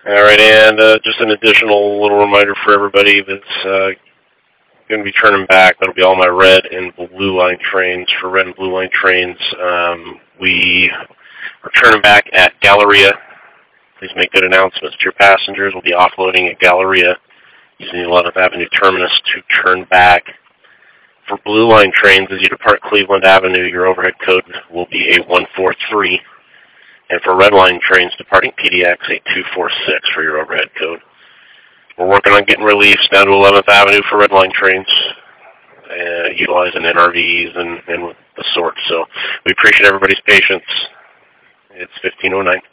All right, and just an additional little reminder for everybody that's going to be turning back. That'll be all my red and blue line trains. For red and blue line trains, we are turning back at Galleria. Please make good announcements to your passengers. We'll be offloading at Galleria using the 11th Avenue terminus to turn back. For blue line trains, as you depart Cleveland Avenue, your overhead code will be a 143. And for red line trains departing PDX, a 246 for your overhead code. We're working on getting reliefs down to 11th Avenue for red line trains, utilizing NRVs and the sort. So we appreciate everybody's patience. It's 15:09.